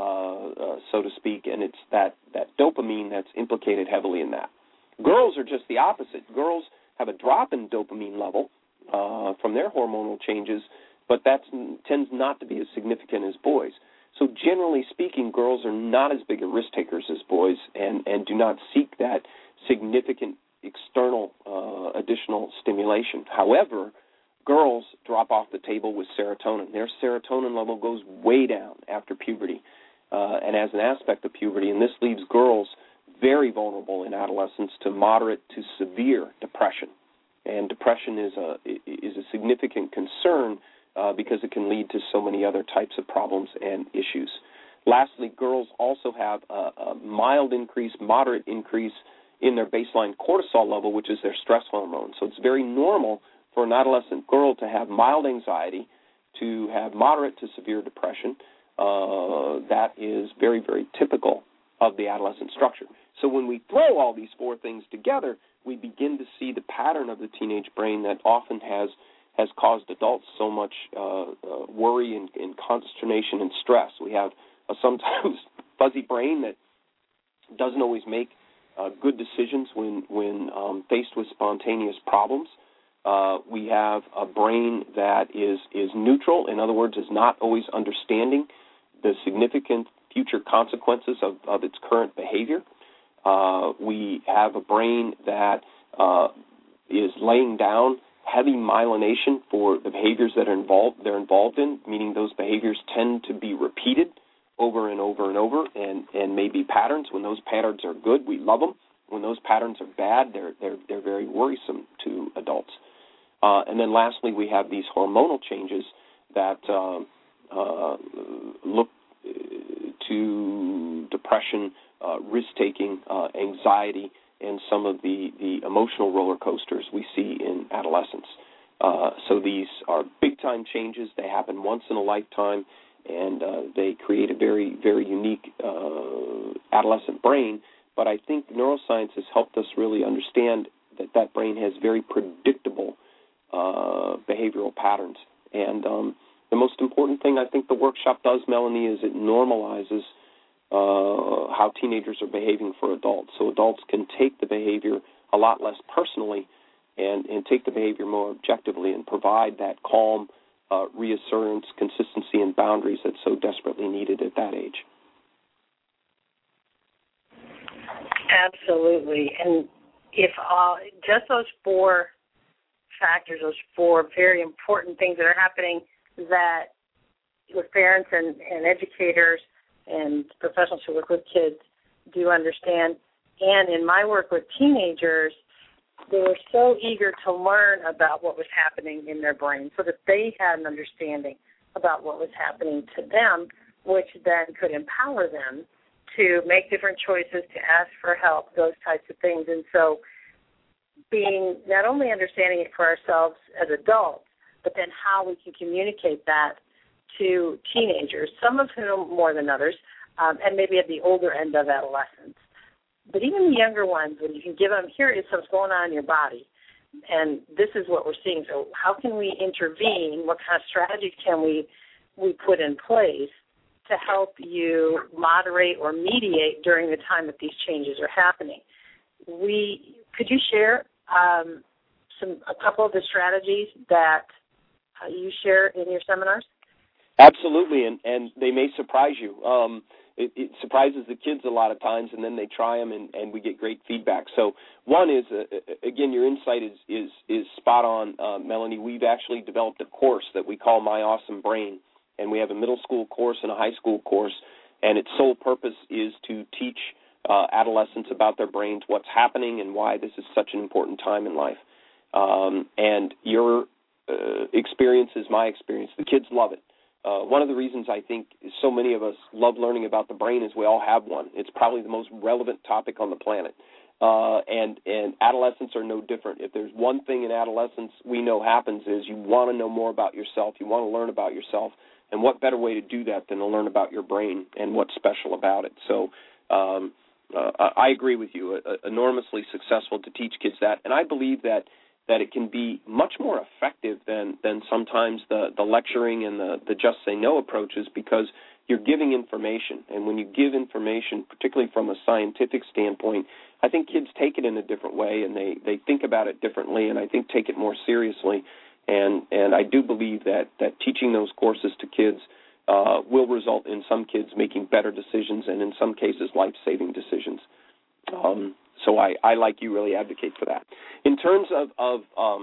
so to speak, and it's that dopamine that's implicated heavily in that. Girls are just the opposite. Girls have a drop in dopamine level from their hormonal changes, but that tends not to be as significant as boys. So generally speaking, girls are not as big a risk takers as boys and do not seek that significant external additional stimulation. However, girls drop off the table with serotonin. Their serotonin level goes way down after puberty and as an aspect of puberty, and this leaves girls very vulnerable in adolescence to moderate to severe depression. And depression is a significant concern because it can lead to so many other types of problems and issues. Lastly, girls also have a mild increase, moderate increase in their baseline cortisol level, which is their stress hormone. So it's very normal for an adolescent girl to have mild anxiety, to have moderate to severe depression. That is very, very typical of the adolescent structure. So when we throw all these four things together, we begin to see the pattern of the teenage brain that often has caused adults so much worry and consternation and stress. We have a sometimes fuzzy brain that doesn't always make good decisions when faced with spontaneous problems. We have a brain that is neutral, in other words, is not always understanding the significant future consequences of its current behavior. We have a brain that is laying down heavy myelination for the behaviors that they're involved in, meaning those behaviors tend to be repeated over and over and over, and may be patterns. When those patterns are good, we love them. When those patterns are bad, they're very worrisome to adults. And then lastly, we have these hormonal changes that look to depression, risk-taking, anxiety, and some of the emotional roller coasters we see in adolescence. So these are big-time changes. They happen once in a lifetime, and they create a very, very unique adolescent brain but I think neuroscience has helped us really understand that brain has very predictable behavioral patterns. And the most important thing I think the workshop does, Melanie, is it normalizes how teenagers are behaving for adults. So adults can take the behavior a lot less personally and take the behavior more objectively and provide that calm reassurance, consistency, and boundaries that's so desperately needed at that age. Absolutely. And if just those four factors, those four very important things that are happening that with parents and educators and professionals who work with kids do understand. And in my work with teenagers, they were so eager to learn about what was happening in their brain so that they had an understanding about what was happening to them, which then could empower them to make different choices, to ask for help, those types of things. And so being not only understanding it for ourselves as adults, but then how we can communicate that to teenagers, some of whom more than others, and maybe at the older end of adolescence. But even the younger ones, when you can give them, here is what's going on in your body, and this is what we're seeing. So how can we intervene? What kind of strategies can we put in place to help you moderate or mediate during the time that these changes are happening? Could you share a couple of the strategies that you share in your seminars? Absolutely, and they may surprise you. It surprises the kids a lot of times, and then they try them, and we get great feedback. So one is, again, your insight is spot on, Melanie. We've actually developed a course that we call My Awesome Brain, and we have a middle school course and a high school course, and its sole purpose is to teach adolescents about their brains, what's happening, and why this is such an important time in life. And your experience is my experience. The kids love it. One of the reasons I think so many of us love learning about the brain is we all have one. It's probably the most relevant topic on the planet. And adolescents are no different. If there's one thing in adolescence we know happens is you want to know more about yourself. You want to learn about yourself. And what better way to do that than to learn about your brain and what's special about it? So I agree with you. Enormously successful to teach kids that. And I believe that it can be much more effective than sometimes the lecturing and the just say no approaches, because you're giving information. And when you give information, particularly from a scientific standpoint, I think kids take it in a different way, and they think about it differently, and I think take it more seriously. And I do believe that teaching those courses to kids will result in some kids making better decisions, and in some cases life-saving decisions. So I, like you, really advocate for that. In terms of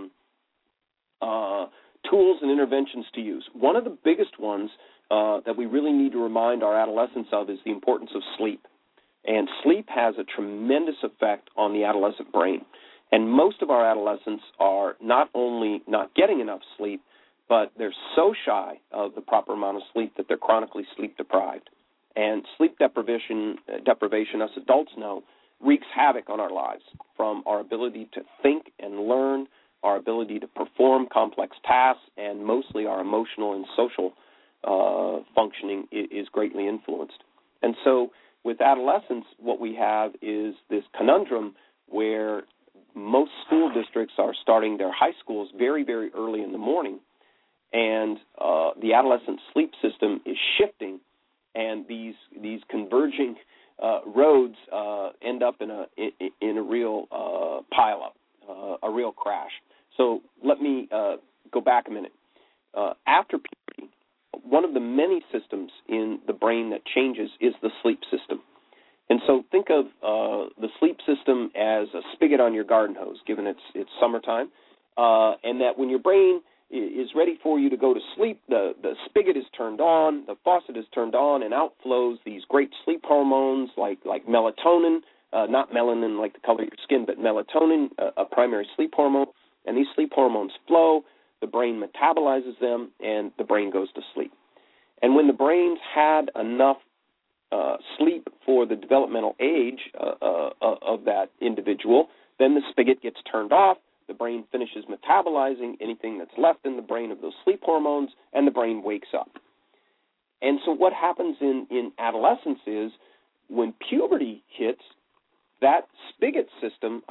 tools and interventions to use, one of the biggest ones that we really need to remind our adolescents of is the importance of sleep. And sleep has a tremendous effect on the adolescent brain. And most of our adolescents are not only not getting enough sleep, but they're so shy of the proper amount of sleep that they're chronically sleep deprived. And sleep deprivation, us adults know, wreaks havoc on our lives, from our ability to think and learn, our ability to perform complex tasks, and mostly our emotional and social functioning is greatly influenced. And so with adolescents, what we have is this conundrum where most school districts are starting their high schools very, very early in the morning, and the adolescent sleep system is shifting, and these converging roads end up in a real pileup, a real crash. So let me go back a minute. After puberty, one of the many systems in the brain that changes is the sleep system. And so think of the sleep system as a spigot on your garden hose, given it's summertime, and that when your brain is ready for you to go to sleep, the spigot is turned on, the faucet is turned on, and out flows these great sleep hormones like melatonin, not melanin like the color of your skin, but melatonin, a primary sleep hormone. And these sleep hormones flow, the brain metabolizes them, and the brain goes to sleep. And when the brain's had enough sleep for the developmental age of that individual, then the spigot gets turned off, the brain finishes metabolizing anything that's left in the brain of those sleep hormones, and the brain wakes up. And so what happens in adolescence is when puberty hits,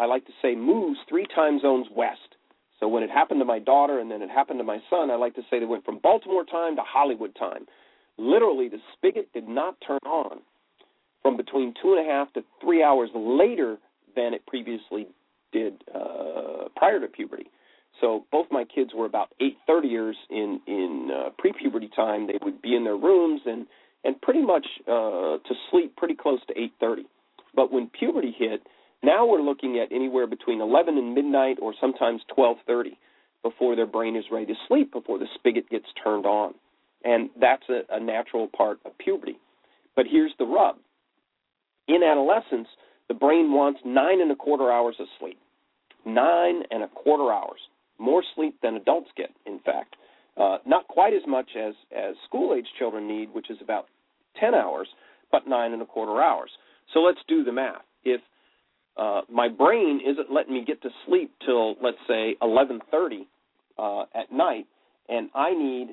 like to say, moves 3 time zones west. So when it happened to my daughter and then it happened to my son, I like to say they went from Baltimore time to Hollywood time. Literally, the spigot did not turn on from between 2.5 to 3 hours later than it previously did prior to puberty. So both my kids were about 8:30ers in pre-puberty time. They would be in their rooms and pretty much to sleep pretty close to 8:30. But when puberty hit, now we're looking at anywhere between 11 and midnight or sometimes 12:30 before their brain is ready to sleep, before the spigot gets turned on. And that's a natural part of puberty. But here's the rub. In adolescence, the brain wants 9.25 hours of sleep. 9.25 hours. More sleep than adults get, in fact. Not quite as much as school-age children need, which is about 10 hours, but 9.25 hours. So let's do the math. If my brain isn't letting me get to sleep till, let's say, 11:30 at night, and I need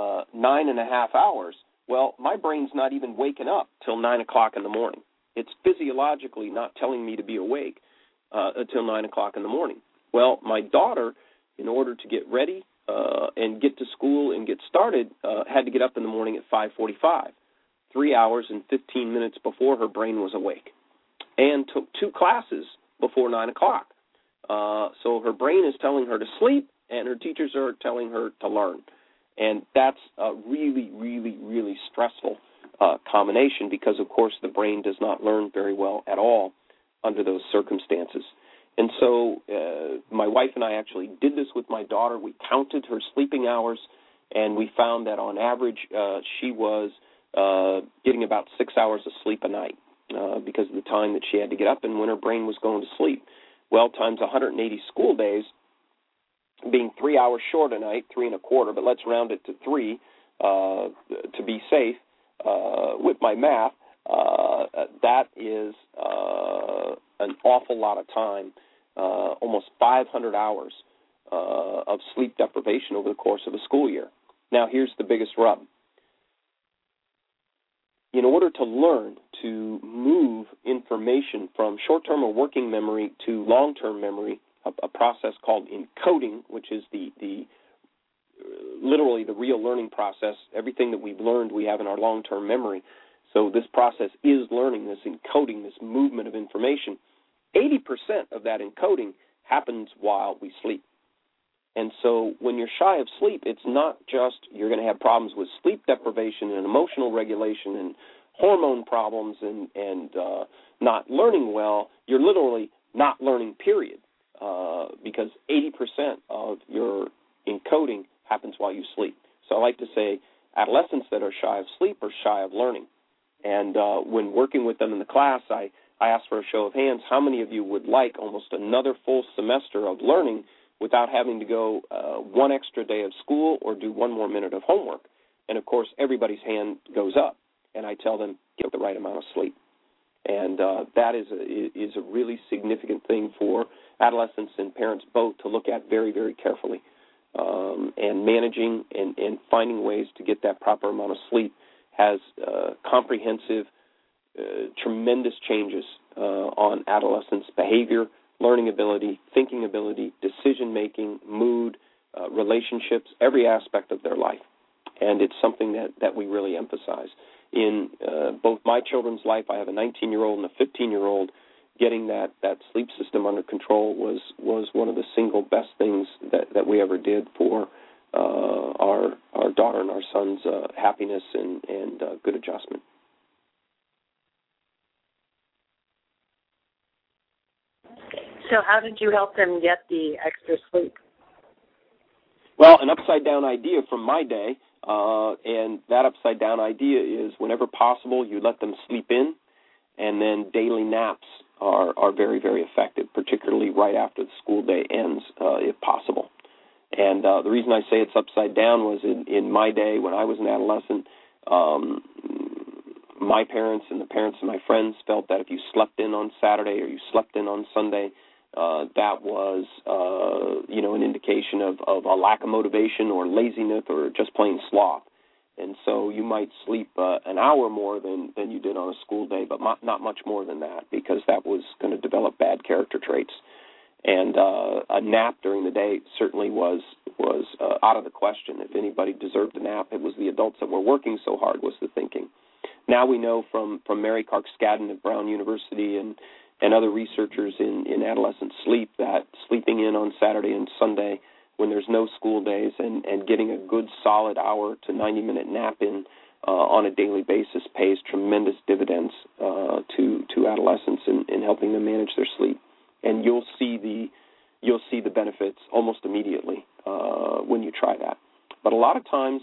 9.5 hours, well, my brain's not even waking up till 9 o'clock in the morning. It's physiologically not telling me to be awake until 9 o'clock in the morning. Well, my daughter, in order to get ready and get to school and get started, had to get up in the morning at 5:45, 3 hours and 15 minutes before her brain was awake, and took 2 classes before 9 o'clock. So her brain is telling her to sleep, and her teachers are telling her to learn. And that's a really, really, really stressful combination because, of course, the brain does not learn very well at all under those circumstances. And so my wife and I actually did this with my daughter. We counted her sleeping hours, and we found that on average she was getting about 6 hours of sleep a night because of the time that she had to get up and when her brain was going to sleep. Well, times 180 school days, being 3 hours short a night, 3.25, but let's round it to 3 to be safe with my math, that is an awful lot of time, almost 500 hours of sleep deprivation over the course of a school year. Now, here's the biggest rub. In order to learn to move information from short-term or working memory to long-term memory, a process called encoding, which is literally the real learning process. Everything that we've learned we have in our long-term memory. So this process is learning, this encoding, this movement of information. 80% of that encoding happens while we sleep. And so when you're shy of sleep, it's not just you're going to have problems with sleep deprivation and emotional regulation and hormone problems and not learning well. You're literally not learning, period, because 80% of your encoding happens while you sleep. So I like to say adolescents that are shy of sleep are shy of learning. And when working with them in the class, I ask for a show of hands, how many of you would like almost another full semester of learning without having to go 1 extra day of school or do 1 more minute of homework? And, of course, everybody's hand goes up, and I tell them, get the right amount of sleep. And that is a really significant thing for adolescents and parents both to look at very, very carefully. And managing and finding ways to get that proper amount of sleep has comprehensive, tremendous changes on adolescents' behavior, learning ability, thinking ability, decision-making, mood, relationships, every aspect of their life. And it's something that we really emphasize. In both my children's life, I have a 19-year-old and a 15-year-old, getting that sleep system under control was one of the single best things that we ever did for our daughter and our son's happiness and good adjustment. So how did you help them get the extra sleep? Well, an upside-down idea from my day, and that upside-down idea is whenever possible, you let them sleep in, and then daily naps are very, very effective, particularly right after the school day ends, if possible. And the reason I say it's upside down was in my day when I was an adolescent, my parents and the parents of my friends felt that if you slept in on Saturday or you slept in on Sunday, that was, an indication of a lack of motivation or laziness or just plain sloth. And so you might sleep an hour more than you did on a school day, but not much more than that because that was going to develop bad character traits. And a nap during the day certainly was out of the question. If anybody deserved a nap, it was the adults that were working so hard, was the thinking. Now we know from Mary Kark-Skadden at Brown University and other researchers in adolescent sleep that sleeping in on Saturday and Sunday when there's no school days and getting a good solid hour to 90-minute nap in on a daily basis pays tremendous dividends to adolescents in helping them manage their sleep. And you'll see the benefits almost immediately when you try that. But a lot of times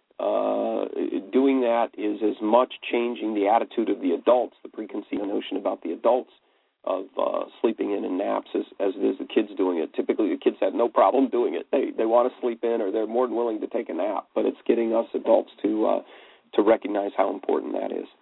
doing that is as much changing the attitude of the adults, the preconceived notion about the adults of sleeping in and naps as it is the kids doing it. Typically the kids have no problem doing it. They want to sleep in, or they're more than willing to take a nap, but it's getting us adults to recognize how important that is.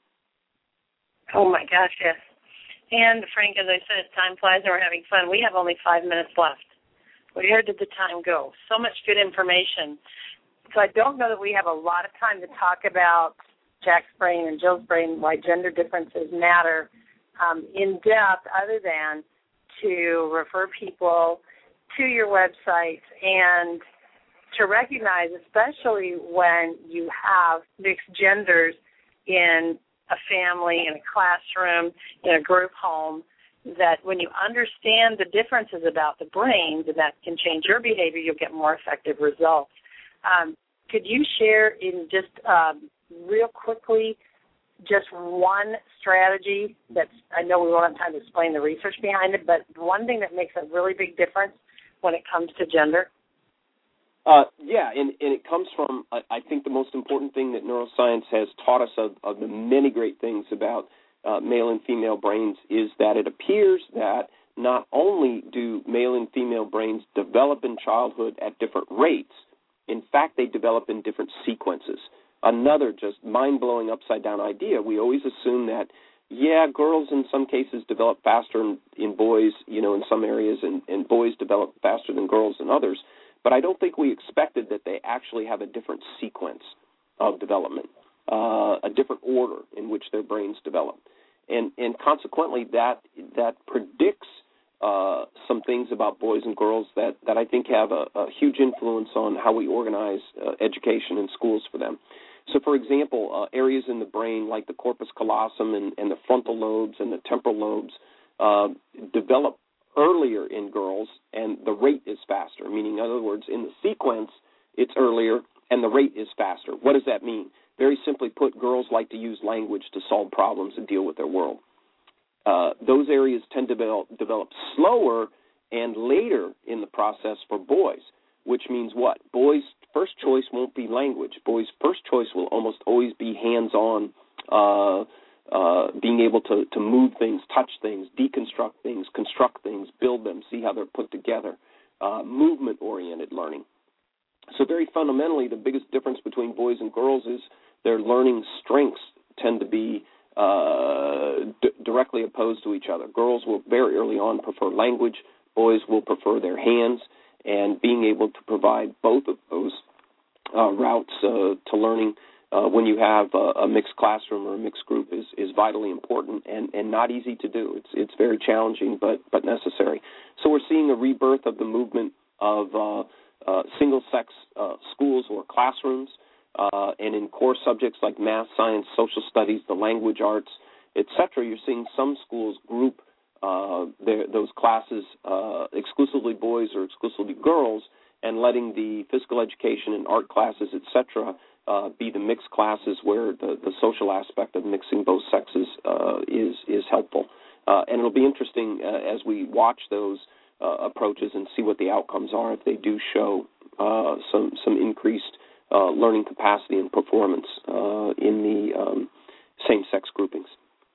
Oh, my gosh, yes. And, Frank, as I said, time flies and we're having fun. We have only 5 minutes left. Where did the time go? So much good information. So I don't know that we have a lot of time to talk about Jack's brain and Jill's brain, why gender differences matter in depth, other than to refer people to your website and to recognize, especially when you have mixed genders in a family, in a classroom, in a group home, that when you understand the differences about the brain, that can change your behavior, you'll get more effective results. Could you share in just real quickly just one strategy that's, I know we won't have time to explain the research behind it, but one thing that makes a really big difference when it comes to gender? Yeah, and it comes from, I think, the most important thing that neuroscience has taught us of the many great things about male and female brains is that it appears that not only do male and female brains develop in childhood at different rates, in fact, they develop in different sequences. Another just mind-blowing upside-down idea. We always assume that, yeah, girls in some cases develop faster in boys, in some areas, and boys develop faster than girls in others. But I don't think we expected that they actually have a different sequence of development, a different order in which their brains develop. And consequently, that predicts some things about boys and girls that I think have a huge influence on how we organize education in schools for them. So, for example, areas in the brain like the corpus callosum and the frontal lobes and the temporal lobes develop earlier in girls, and the rate is faster, meaning, in other words, in the sequence, it's earlier, and the rate is faster. What does that mean? Very simply put, girls like to use language to solve problems and deal with their world. Those areas tend to develop slower and later in the process for boys, which means what? Boys' first choice won't be language. Boys' first choice will almost always be hands-on, being able to move things, touch things, deconstruct things, construct things, build them, see how they're put together, movement-oriented learning. So very fundamentally, the biggest difference between boys and girls is their learning strengths tend to be directly opposed to each other. Girls will very early on prefer language. Boys will prefer their hands, and being able to provide both of those routes to learning when you have a mixed classroom or a mixed group is vitally important and not easy to do. It's very challenging but necessary. So we're seeing a rebirth of the movement of single-sex schools or classrooms, and in core subjects like math, science, social studies, the language arts, etc., you're seeing some schools group those classes exclusively boys or exclusively girls, and letting the physical education and art classes, etc., be the mixed classes where the social aspect of mixing both sexes is helpful. And it'll be interesting as we watch those approaches and see what the outcomes are if they do show some increased learning capacity and performance in the same-sex groupings.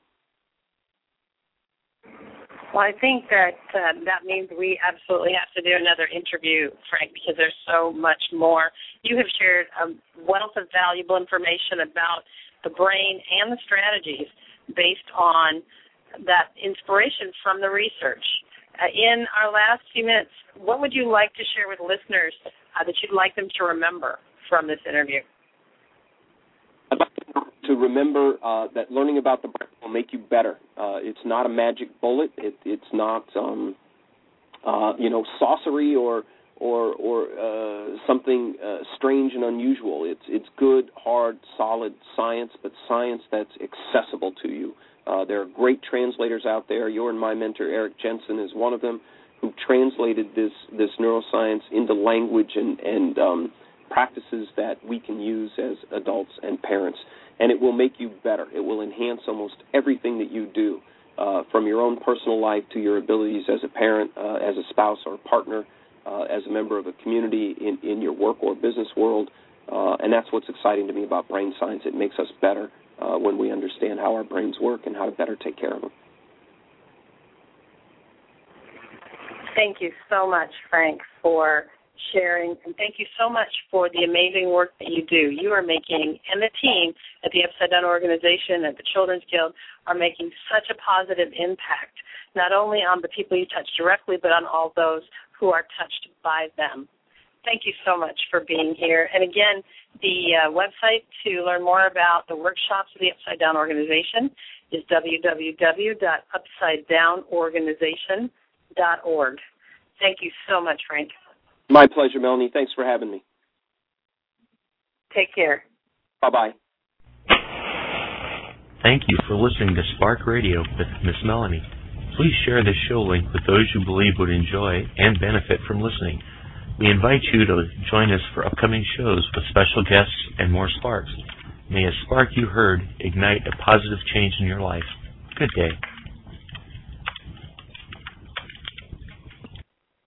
Well, I think that that means we absolutely have to do another interview, Frank, because there's so much more. You have shared a wealth of valuable information about the brain and the strategies based on that inspiration from the research. In our last few minutes, what would you like to share with listeners that you'd like them to remember from this interview? I'd like to remember that learning about the brain will make you better. It's not a magic bullet. It's not sorcery or something strange and unusual. It's good, hard, solid science, but science that's accessible to you. There are great translators out there. Your and my mentor, Eric Jensen, is one of them, who translated this neuroscience into language and practices that we can use as adults and parents. And it will make you better. It will enhance almost everything that you do, from your own personal life to your abilities as a parent, as a spouse or a partner, as a member of a community in your work or business world. And that's what's exciting to me about brain science. It makes us better when we understand how our brains work and how to better take care of them. Thank you so much, Frank, for sharing, and thank you so much for the amazing work that you do. You are making, and the team at the Upside Down Organization, at the Children's Guild, are making such a positive impact, not only on the people you touch directly, but on all those who are touched by them. Thank you so much for being here. And again, the website to learn more about the workshops of the Upside Down Organization is www.upsidedownorganization.org. Thank you so much, Frank. My pleasure, Melanie. Thanks for having me. Take care. Bye-bye. Thank you for listening to Spark Radio with Miss Melanie. Please share this show link with those you believe would enjoy and benefit from listening. We invite you to join us for upcoming shows with special guests and more sparks. May a spark you heard ignite a positive change in your life. Good day.